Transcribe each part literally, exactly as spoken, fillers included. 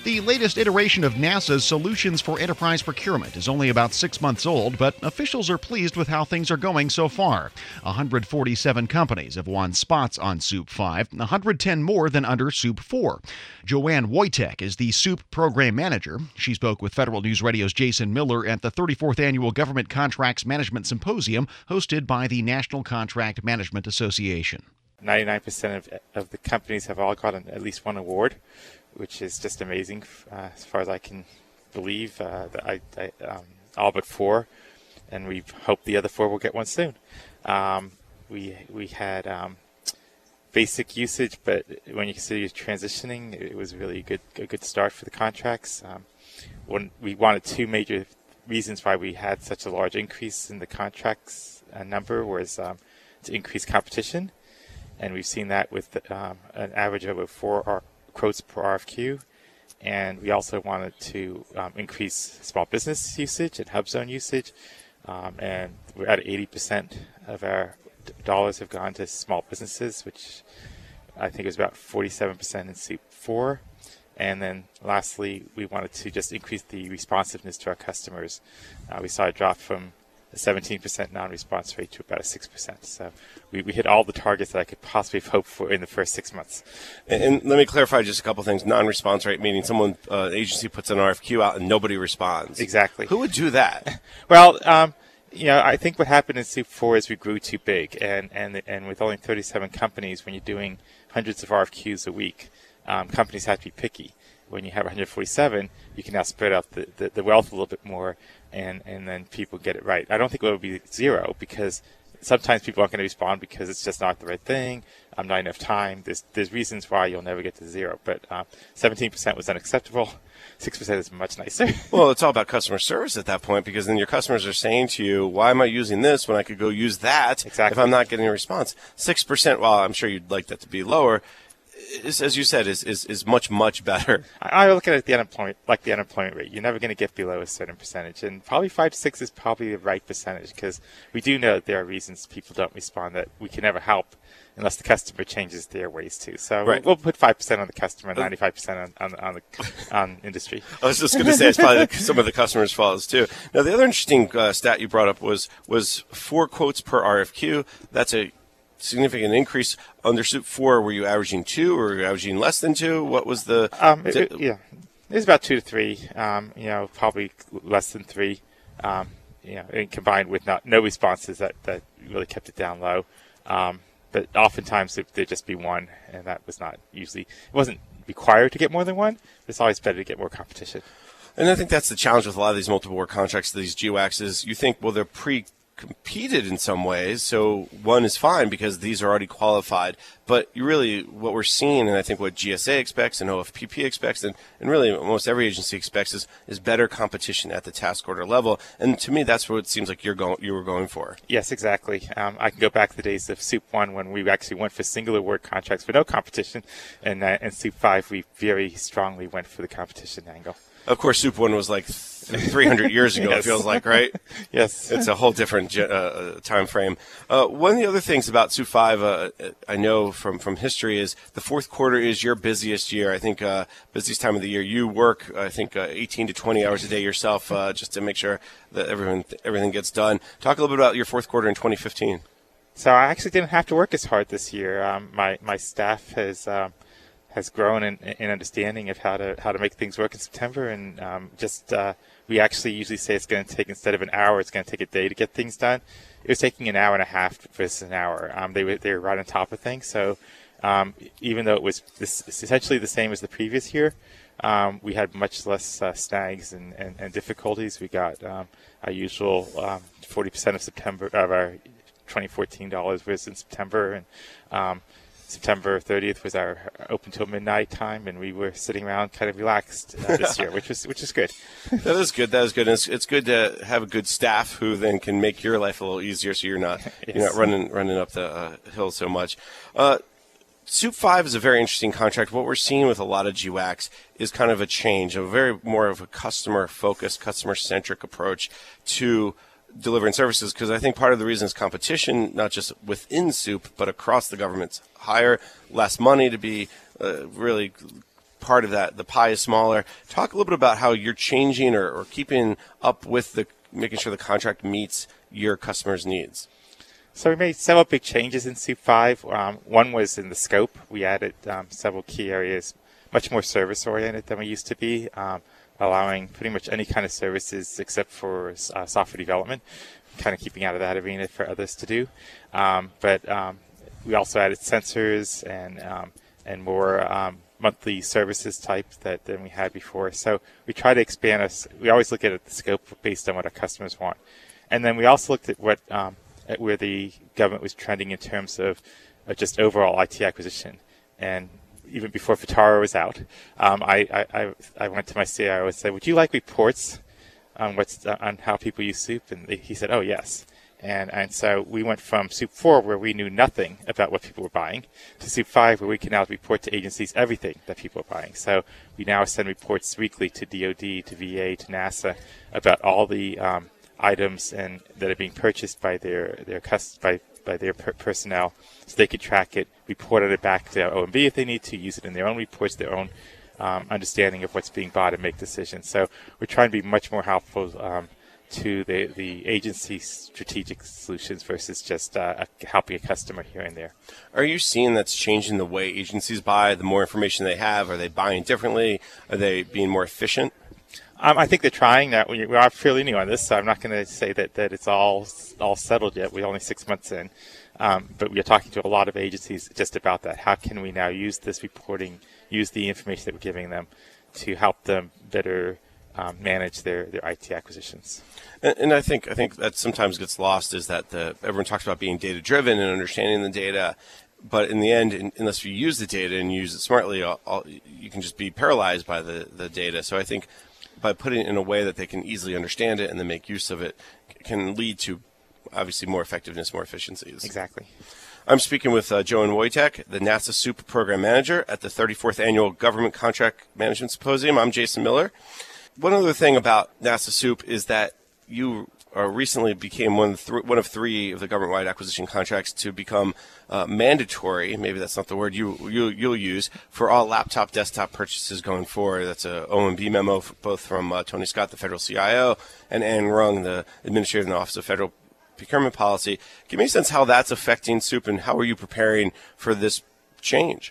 The latest iteration of NASA's Solutions for Enterprise Procurement is only about six months old, but officials are pleased with how things are going so far. one hundred forty-seven companies have won spots on SOUP five, one hundred ten more than under SOUP four. Joanne Wojtek is the SOUP program manager. She spoke with Federal News Radio's Jason Miller at the thirty-fourth Annual Government Contracts Management Symposium hosted by the National Contract Management Association. ninety-nine percent of, of the companies have all gotten at least one award, which is just amazing uh, as far as I can believe. Uh, I, I, um, all but four, and we hope the other four will get one soon. Um, we we had um, basic usage, but when you consider transitioning, it was really a good a good start for the contracts. Um, when we wanted two major reasons why we had such a large increase in the contracts uh, number was um, to increase competition, and we've seen that with um, an average of over four R- quotes per R F Q, and we also wanted to um, increase small business usage and hub zone usage, um, and we're at eighty percent of our d- dollars have gone to small businesses, which I think is about forty-seven percent in SOUP four. And then lastly, we wanted to just increase the responsiveness to our customers. Uh, we saw a drop from a seventeen percent non-response rate to about a six percent. So we, we hit all the targets that I could possibly hope for in the first six months. And, and let me clarify just a couple things. Non-response rate meaning someone, uh, agency puts an R F Q out and nobody responds. Exactly. Who would do that? Well, um, you know, I think what happened in SOUP four is we grew too big. And, and, and with only thirty-seven companies, when you're doing hundreds of R F Qs a week, um, companies have to be picky. When you have one hundred forty-seven, you can now spread out the, the, the wealth a little bit more, and, and then people get it right. I don't think it will be zero, because sometimes people aren't going to respond because it's just not the right thing, um, not enough time. There's there's reasons why you'll never get to zero, but uh, seventeen percent was unacceptable. six percent is much nicer. Well, it's all about customer service at that point, because then your customers are saying to you, why am I using this when I could go use that Exactly. if I'm not getting a response? six percent, while I'm sure you'd like that to be lower, is, as you said, is, is, is much, much better. I, I look at it the unemployment, like the unemployment rate. You're never going to get below a certain percentage, and probably five to six is probably the right percentage, because we do know that there are reasons people don't respond that we can never help unless the customer changes their ways too. So Right. we'll, we'll put five percent on the customer and ninety-five percent on, on, on the on industry. I was just going to say it's probably the, some of the customers' faults too. Now, the other interesting uh, stat you brought up was was four quotes per R F Q. That's a significant increase. Under SOUP four, were you averaging two, or were you averaging less than two? What was the? Um, it, it, yeah, it was about two to three. Um, you know, probably less than three. Um, you know, and combined with not no responses, that that really kept it down low. Um, but oftentimes it, there'd just be one, and that was not usually. It wasn't required to get more than one. But it's always better to get more competition. And I think that's the challenge with a lot of these multiple award contracts, these G WACs, is you think, well, they're pre competed in some ways, so one is fine because these are already qualified. But you really, what we're seeing, and I think what G S A expects and O F P P expects, and, and really almost every agency expects, is, is better competition at the task order level. And to me, that's what it seems like you're going, you were going for. Yes, exactly. Um, I can go back to the days of SOUP one when we actually went for single award contracts for no competition, and uh, in SOUP five we very strongly went for the competition angle. Of course, SOUP one was like three hundred years ago, Yes. It feels like, right? Yes. It's a whole different uh, time frame. Uh, one of the other things about SOUP five, uh, I know from, from history, is the fourth quarter is your busiest year. I think uh, busiest time of the year. You work, I think, uh, eighteen to twenty hours a day yourself uh, just to make sure that everyone, everything gets done. Talk a little bit about your fourth quarter in twenty fifteen. So I actually didn't have to work as hard this year. Um, my, my staff has... Um, has grown in, in understanding of how to how to make things work in September, and um, just uh, we actually usually say it's going to take, instead of an hour, it's going to take a day to get things done. It was taking an hour and a half versus an hour. Um, they were they were right on top of things. So um, even though it was this, essentially the same as the previous year, um, we had much less uh, snags and, and, and difficulties. We got um, our usual um, forty percent of September of our twenty fourteen dollars was in September, and um, September thirtieth was our open till midnight time, and we were sitting around kind of relaxed uh, this year, which was which is good. That is good. That is good. And it's, it's good to have a good staff who then can make your life a little easier, so you're not Yes. you're not running running up the uh, hill so much. Uh, SOUP five is a very interesting contract. What we're seeing with a lot of G WACs is kind of a change, a very more of a customer-focused, customer-centric approach to delivering services, because I think part of the reason is competition, not just within SOUP, but across the government's higher, less money to be uh, really part of that, the pie is smaller. Talk a little bit about how you're changing or, or keeping up with the, making sure the contract meets your customers' needs. So we made several big changes in SOUP five. Um, one was in the scope. We added um, several key areas, much more service-oriented than we used to be, um, allowing pretty much any kind of services except for uh, software development, kind of keeping out of that arena for others to do. Um, but um, we also added sensors and um, and more um, monthly services type that than we had before. So we try to expand us. We always look at the scope based on what our customers want, and then we also looked at what um, at where the government was trending in terms of uh, just overall I T acquisition. And even before Viterra was out, um, I, I I went to my C I O and said, "Would you like reports on what's uh, on how people use SOUP?" And he said, "Oh yes." And and so we went from SOUP four, where we knew nothing about what people were buying, to SOUP five, where we can now report to agencies everything that people are buying. So we now send reports weekly to D O D, to V A, to NASA about all the um, items and that are being purchased by their their cust- by by their per- personnel, so they could track it, report it back to O M B if they need to, use it in their own reports, their own um, understanding of what's being bought, and make decisions. So we're trying to be much more helpful um, to the, the agency's strategic solutions versus just uh, helping a customer here and there. Are you seeing that's changing the way agencies buy? The more information they have, are they buying differently? Are they being more efficient? Um, I think they're trying that. We, we are fairly new on this, so I'm not going to say that, that it's all all settled yet. We're only six months in. Um, but we are talking to a lot of agencies just about that. How can we now use this reporting, use the information that we're giving them to help them better um, manage their, their I T acquisitions? And, and I think I think that sometimes gets lost is that the, everyone talks about being data-driven and understanding the data. But in the end, in, unless you use the data and use it smartly, all, all, you can just be paralyzed by the, the data. So I think by putting it in a way that they can easily understand it and then make use of it can lead to, obviously, more effectiveness, more efficiencies. Exactly. I'm speaking with uh, Joan Wojtek, the NASA SOUP Program Manager at the thirty-fourth Annual Government Contract Management Symposium. I'm Jason Miller. One other thing about NASA SOUP is that you uh, recently became one of, th- one of three of the government-wide acquisition contracts to become uh, mandatory, maybe that's not the word you, you, you'll use, for all laptop, desktop purchases going forward. That's a O M B memo f- both from uh, Tony Scott, the federal C I O, and Ann Rung, the Administrator in the Office of Federal Procurement Policy. Give me a sense how that's affecting SOUP and how are you preparing for this change?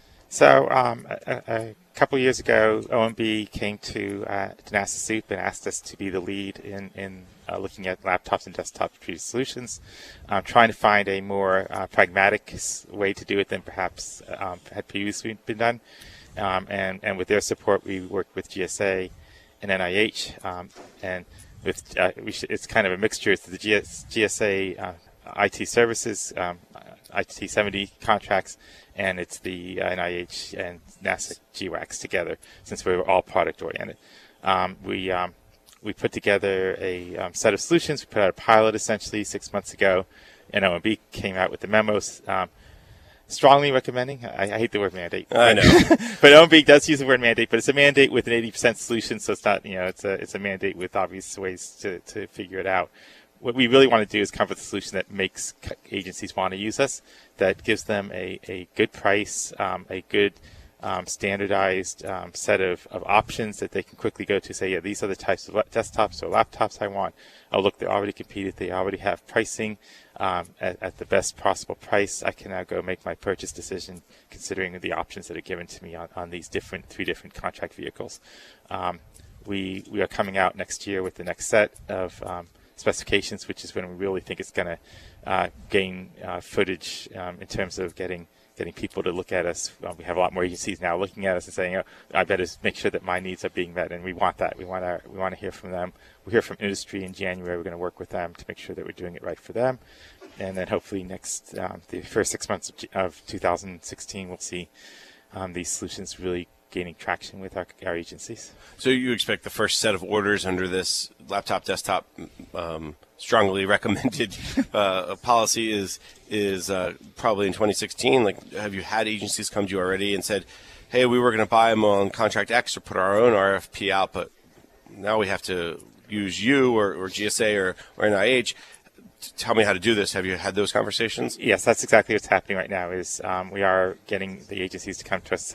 So um, a, a couple of years ago, O M B came to, uh, to NASA SOUP and asked us to be the lead in, in uh, looking at laptops and desktop treated solutions, um, trying to find a more uh, pragmatic way to do it than perhaps um, had previously been done. Um, and, and with their support, we worked with G S A and N I H. Um, and with uh, we should, it's kind of a mixture. It's the G S, G S A uh, I T services, um, I T seventy contracts, and it's the uh, N I H and NASA G WACs together, since we were all product oriented. Um, we um, we put together a um, set of solutions. We put out a pilot essentially six months ago, and O M B came out with the memos. Um, strongly recommending. I, I hate the word mandate. I know, but O M B does use the word mandate, but it's a mandate with an eighty percent solution, so it's not, you know, it's a it's a mandate with obvious ways to, to figure it out. What we really want to do is come up with a solution that makes agencies want to use us, that gives them a, a good price, um, a good um, standardized um, set of, of options that they can quickly go to, say, yeah, these are the types of desktops or laptops I want. Oh, look, they're already competed. They already have pricing um, at, at the best possible price. I can now go make my purchase decision considering the options that are given to me on, on these different three different contract vehicles. Um, we we are coming out next year with the next set of um, specifications, which is when we really think it's going to uh, gain uh, footage um, in terms of getting getting people to look at us. Uh, we have a lot more agencies now looking at us and saying, oh, I better make sure that my needs are being met, and we want that. We want our, we want to hear from them. We hear from industry in January. We're going to work with them to make sure that we're doing it right for them. And then hopefully next, um, the first six months of, of two thousand sixteen, we'll see um, these solutions really gaining traction with our, our agencies. So you expect the first set of orders under this laptop, desktop, um, strongly recommended uh, policy is is uh, probably in twenty sixteen. Like, have you had agencies come to you already and said, "Hey, we were going to buy them on contract X or put our own R F P out, but now we have to use you or, or G S A or, or N I H. Tell me how to do this." Have you had those conversations? Yes, that's exactly what's happening right now. Is um, we are getting the agencies to come to us and say,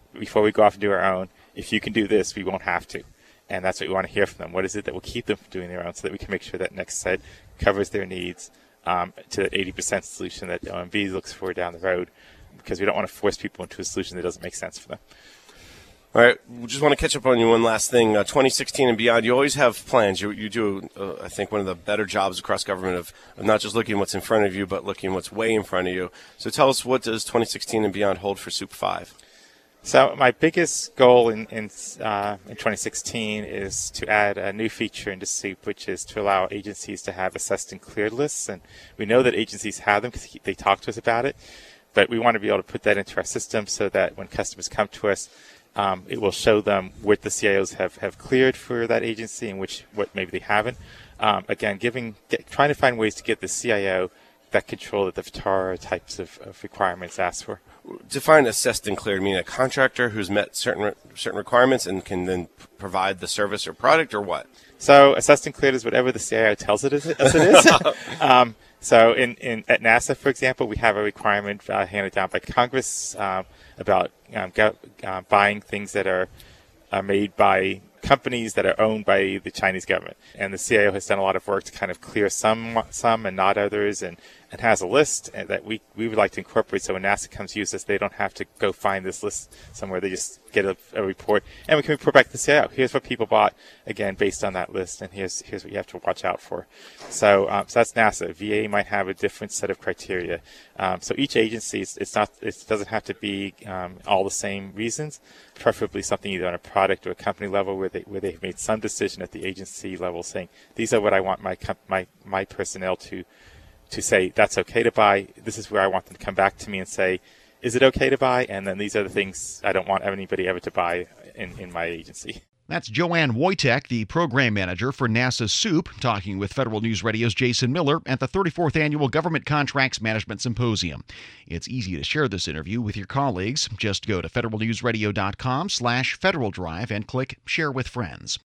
before we go off and do our own, if you can do this, we won't have to. And that's what we want to hear from them. What is it that will keep them from doing their own so that we can make sure that next site covers their needs um, to the eighty percent solution that O M B looks for down the road, because we don't want to force people into a solution that doesn't make sense for them. All right, we just want to catch up on you one last thing. Uh, twenty sixteen and beyond, you always have plans. You, you do, uh, I think, one of the better jobs across government of, of not just looking what's in front of you, but looking what's way in front of you. So tell us, what does twenty sixteen and beyond hold for SOUP five? So my biggest goal in in, uh, in twenty sixteen is to add a new feature into SOUP, which is to allow agencies to have assessed and cleared lists. And we know that agencies have them because they talk to us about it, but we want to be able to put that into our system so that when customers come to us, um, it will show them what the C I Os have, have cleared for that agency and which what maybe they haven't. Um, again, giving get, trying to find ways to get the C I O that control that the F T A R A types of, of requirements asked for. Define assessed and cleared, meaning a contractor who's met certain certain requirements and can then provide the service or product, or what? So assessed and cleared is whatever the C I O tells it is. As it is. um, so in, in at NASA, for example, we have a requirement uh, handed down by Congress um, about um, go, uh, buying things that are uh, made by companies that are owned by the Chinese government. And the C I O has done a lot of work to kind of clear some some and not others, and, and has a list that we, we would like to incorporate, so when NASA comes to use this, they don't have to go find this list somewhere. They just get a, a report, and we can report back to the C I O. Here's what people bought, again, based on that list, and here's here's what you have to watch out for. So, um, so that's NASA. V A might have a different set of criteria. Um, so each agency, it's, it's not, it doesn't have to be um, all the same reasons, preferably something either on a product or a company level where they where they've made some decision at the agency level saying, these are what I want my my my personnel to to say that's okay to buy. This is where I want them to come back to me and say, is it okay to buy? And then these are the things I don't want anybody ever to buy in, in my agency. That's Joanne Wojtek, the program manager for NASA SOUP, talking with Federal News Radio's Jason Miller at the thirty-fourth Annual Government Contracts Management Symposium. It's easy to share this interview with your colleagues. Just go to federal news radio dot com slash Federal Drive and click Share with Friends.